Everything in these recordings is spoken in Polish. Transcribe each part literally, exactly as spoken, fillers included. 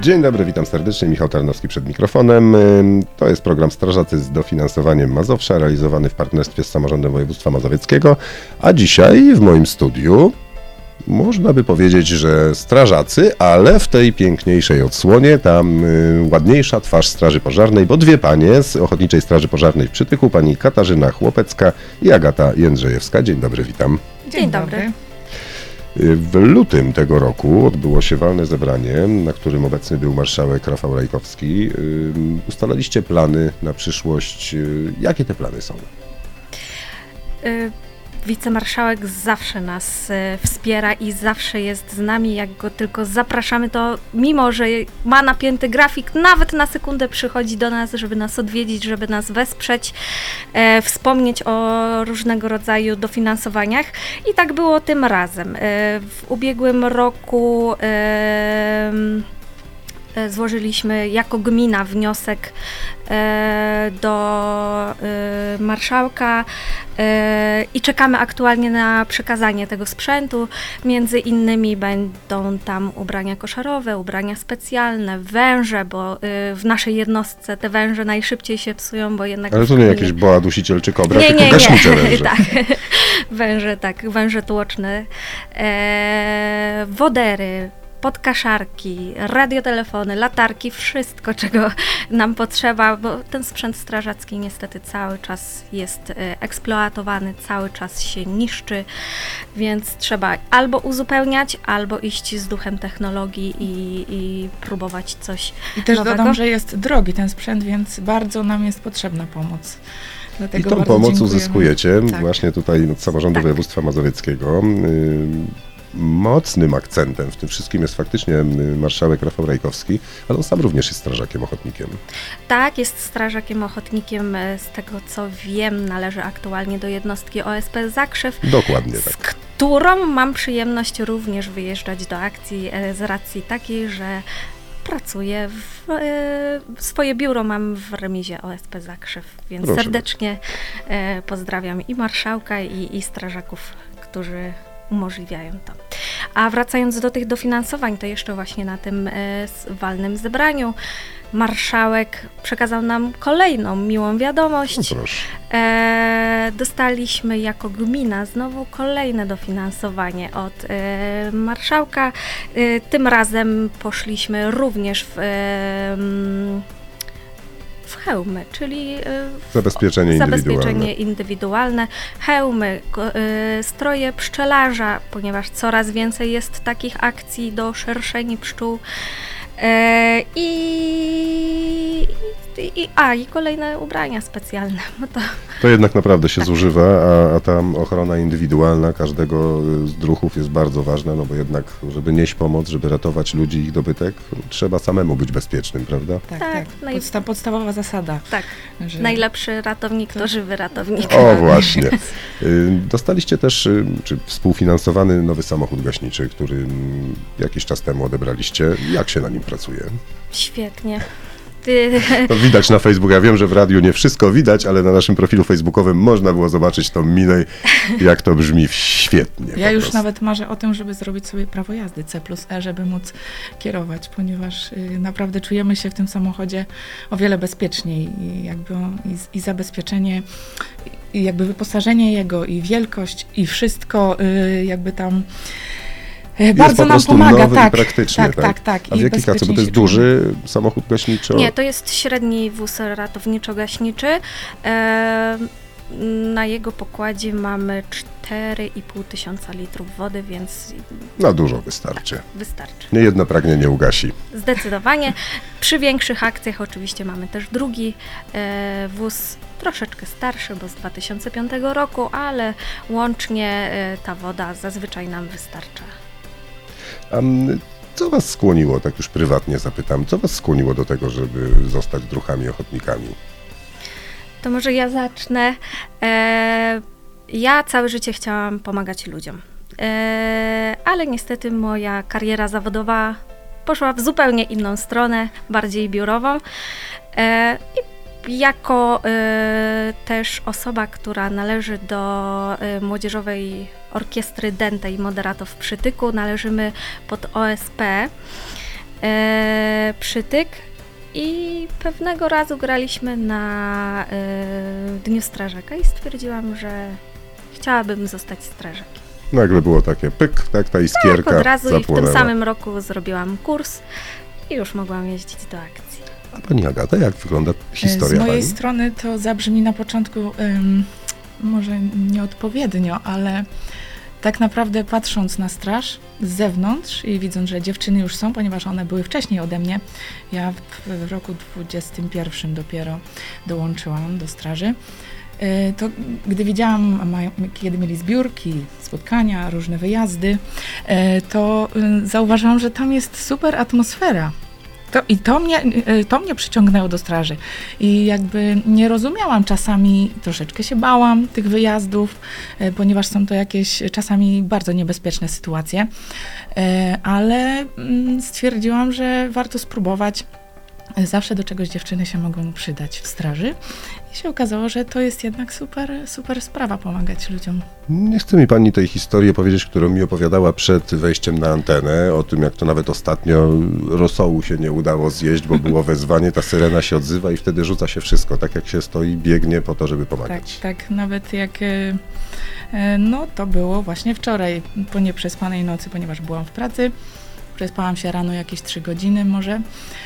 Dzień dobry, witam serdecznie. Michał Tarnowski przed mikrofonem. To jest program Strażacy z dofinansowaniem Mazowsza, realizowany w partnerstwie z Samorządem Województwa Mazowieckiego. A dzisiaj w moim studiu można by powiedzieć, że strażacy, ale w tej piękniejszej odsłonie, tam y, ładniejsza twarz Straży Pożarnej, bo dwie panie z Ochotniczej Straży Pożarnej w Przytyku, pani Katarzyna Chłopecka i Agata Jędrzejewska. Dzień dobry, witam. Dzień dobry. W lutym tego roku odbyło się walne zebranie, na którym obecny był marszałek Rafał Rajkowski. Ustalaliście plany na przyszłość. Jakie te plany są? Y- Wicemarszałek zawsze nas y, wspiera i zawsze jest z nami, jak go tylko zapraszamy, to mimo, że ma napięty grafik, nawet na sekundę przychodzi do nas, żeby nas odwiedzić, żeby nas wesprzeć, e, wspomnieć o różnego rodzaju dofinansowaniach. I tak było tym razem. E, w ubiegłym roku e, złożyliśmy jako gmina wniosek e, do e, marszałka e, i czekamy aktualnie na przekazanie tego sprzętu. Między innymi będą tam ubrania koszarowe, ubrania specjalne, węże, bo e, w naszej jednostce te węże najszybciej się psują, bo jednak... Ale to nie jakieś boa dusiciel czy kobra, nie, tylko nie, gaśnicze nie. węże. Tak, węże, tak, węże tłoczne, e, wodery, podkaszarki, radiotelefony, latarki, wszystko, czego nam potrzeba, bo ten sprzęt strażacki niestety cały czas jest eksploatowany, cały czas się niszczy, więc trzeba albo uzupełniać, albo iść z duchem technologii i, i próbować coś I też nowego. dodam, że jest drogi ten sprzęt, więc bardzo nam jest potrzebna pomoc. Dlatego I tą bardzo pomoc dziękujemy. uzyskujecie Tak. właśnie tutaj od Samorządu Tak. Województwa Mazowieckiego. Mocnym akcentem w tym wszystkim jest faktycznie marszałek Rafał Rajkowski, ale on sam również jest strażakiem ochotnikiem. Tak, jest strażakiem ochotnikiem, z tego co wiem, należy aktualnie do jednostki O S P Zakrzew. Dokładnie Z tak. którą mam przyjemność również wyjeżdżać do akcji z racji takiej, że pracuję, w, e, swoje biuro mam w remizie O S P Zakrzew, więc Proszę serdecznie e, pozdrawiam i marszałka, i, i strażaków, którzy umożliwiają to. A wracając do tych dofinansowań, to jeszcze właśnie na tym e, walnym zebraniu marszałek przekazał nam kolejną miłą wiadomość. No proszę. E, dostaliśmy jako gmina znowu kolejne dofinansowanie od e, marszałka. E, tym razem poszliśmy również w, e, w hełmy, czyli e, w Zabezpieczenie indywidualne. zabezpieczenie indywidualne, hełmy, ko- e, stroje pszczelarza, ponieważ coraz więcej jest takich akcji do szerszeni pszczół. E, i, i, a, i kolejne ubrania specjalne. No to, To jednak naprawdę się Tak. zużywa, a, a tam ochrona indywidualna każdego z druhów jest bardzo ważna, no bo jednak, żeby nieść pomoc, żeby ratować ludzi i ich dobytek, trzeba samemu być bezpiecznym, prawda? Tak, Tak, tak. naj- Podsta- podstawowa zasada. tak, Że... najlepszy ratownik to żywy ratownik. O właśnie. Y, Dostaliście też, y, czy współfinansowany nowy samochód gaśniczy, który mm, jakiś czas temu odebraliście. Jak się na nim pracuje? Świetnie. Ty, To widać na Facebooku. Ja wiem, że w radiu nie wszystko widać, ale na naszym profilu facebookowym można było zobaczyć tą minę, jak to brzmi świetnie. Ja po już prostu. nawet marzę o tym, żeby zrobić sobie prawo jazdy C plus E, żeby móc kierować, ponieważ y, naprawdę czujemy się w tym samochodzie o wiele bezpieczniej i jakby i, i zabezpieczenie, i jakby wyposażenie jego i wielkość i wszystko y, jakby tam y, Jest bardzo po nam prostu pomaga. nowy tak, i praktyczny. tak, tak, tak. A w I jakiej kacy? Bo bezpiecznie to jest się czujemy. duży samochód gaśniczy? nie, to jest średni wóz ratowniczo-gaśniczy. E, na jego pokładzie mamy cztery i pół tysiąca litrów wody, więc Na dużo wystarczy. wystarczy. Nie jedno pragnienie ugasi. Zdecydowanie. Przy większych akcjach oczywiście mamy też drugi e, wóz, troszeczkę starszy, bo z dwa tysiące piątego roku, ale łącznie e, ta woda zazwyczaj nam wystarcza. A m, co was skłoniło, tak już prywatnie zapytam, co was skłoniło do tego, żeby zostać druhami ochotnikami? To może ja zacznę. E, ja całe życie chciałam pomagać ludziom, e, ale niestety moja kariera zawodowa poszła w zupełnie inną stronę, bardziej biurową. E, i jako e, też osoba, która należy do e, Młodzieżowej Orkiestry Dętej Moderatów w Przytyku, należymy pod O S P. e, przytyk i pewnego razu graliśmy na e, Dniu Strażaka i stwierdziłam, że chciałabym zostać strażakiem. Nagle było takie pyk, tak, ta iskierka Tak, od razu i w zapłonęła. tym samym roku zrobiłam kurs i już mogłam jeździć do akcji. A pani Agata, jak wygląda historia Z mojej pani? strony to zabrzmi na początku ym, może nieodpowiednio, ale tak naprawdę patrząc na straż z zewnątrz i widząc, że dziewczyny już są, ponieważ one były wcześniej ode mnie, ja w, w roku dwudziestym pierwszym dopiero dołączyłam do straży, y, to gdy widziałam, mają, kiedy mieli zbiórki, spotkania, różne wyjazdy, y, to y, zauważyłam, że tam jest super atmosfera. To, I to mnie, y, to mnie przyciągnęło do straży. I jakby nie rozumiałam czasami, troszeczkę się bałam tych wyjazdów, y, ponieważ są to jakieś czasami bardzo niebezpieczne sytuacje, y, ale y, stwierdziłam, że warto spróbować. Zawsze do czegoś dziewczyny się mogą przydać w straży. I się okazało, że to jest jednak super, super sprawa pomagać ludziom. Nie chce mi pani tej historii opowiedzieć, którą mi opowiadała przed wejściem na antenę, o tym, jak to nawet ostatnio rosołu się nie udało zjeść, bo było wezwanie, ta syrena się odzywa i wtedy rzuca się wszystko, tak jak się stoi, biegnie po to, żeby Tak, pomagać. tak, nawet jak, e, e, no to było właśnie wczoraj, po nieprzespanej nocy, ponieważ byłam w pracy, przespałam się rano jakieś trzy godziny może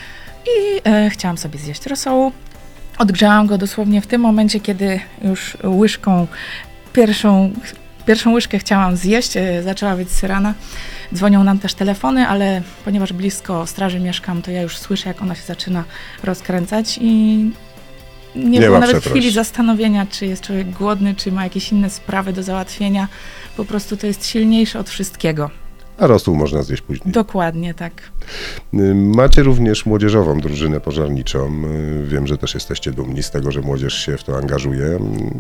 i e, chciałam sobie zjeść rosołu. Odgrzałam go dosłownie w tym momencie, kiedy już łyżką, pierwszą, pierwszą łyżkę chciałam zjeść, e, zaczęła być syrena. Dzwonią nam też telefony, ale ponieważ blisko straży mieszkam, to ja już słyszę, jak ona się zaczyna rozkręcać i nie, Nie było ma nawet przeproś. chwili zastanowienia, czy jest człowiek głodny, czy ma jakieś inne sprawy do załatwienia. Po prostu to jest silniejsze od wszystkiego. A rosół można zjeść później. Dokładnie tak. Y, Macie również młodzieżową drużynę pożarniczą. Y, Wiem, że też jesteście dumni z tego, że młodzież się w to angażuje. Y,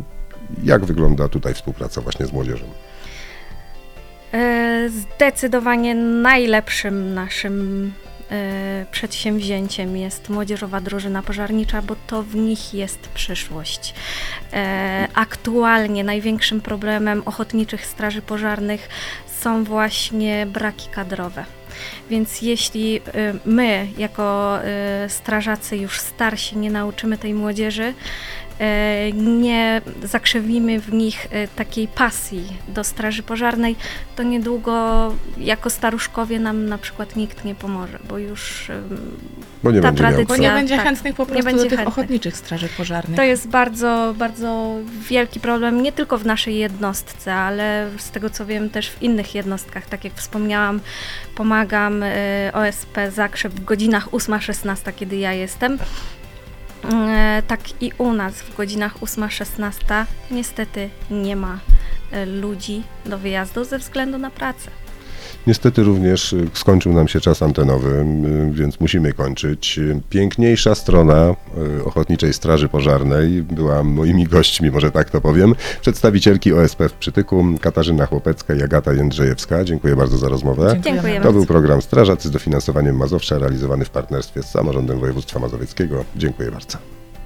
Jak wygląda tutaj współpraca właśnie z młodzieżą? E, Zdecydowanie najlepszym naszym e, przedsięwzięciem jest Młodzieżowa Drużyna Pożarnicza, bo to w nich jest przyszłość. E, Aktualnie największym problemem ochotniczych straży pożarnych są właśnie braki kadrowe. Więc jeśli y, my, jako y, strażacy już starsi, nie nauczymy tej młodzieży, y, nie zakrzewimy w nich y, takiej pasji do straży pożarnej, to niedługo jako staruszkowie nam na przykład nikt nie pomoże, bo już y, Bo nie Ta będzie miał tradycja- Bo nie co. będzie tak. chętnych po Nie prostu będzie do tych chętnych. ochotniczych straży pożarnych. to jest bardzo, bardzo wielki problem, nie tylko w naszej jednostce, ale z tego co wiem też w innych jednostkach. Tak jak wspomniałam, pomagam y, O S P Zakrzew w godzinach ósma szesnasta, kiedy ja jestem. Y, tak i u nas w godzinach ósma szesnasta niestety nie ma y, ludzi do wyjazdu ze względu na pracę. Niestety również y, skończył nam się czas antenowy, y, więc musimy kończyć. Y, Piękniejsza strona y, Ochotniczej Straży Pożarnej była moimi gośćmi, może tak to powiem, przedstawicielki O S P w Przytyku, Katarzyna Chłopecka i Agata Jędrzejewska. Dziękuję bardzo za rozmowę. Dziękujemy. To był program Strażacy z dofinansowaniem Mazowsza, realizowany w partnerstwie z Samorządem Województwa Mazowieckiego. Dziękuję bardzo.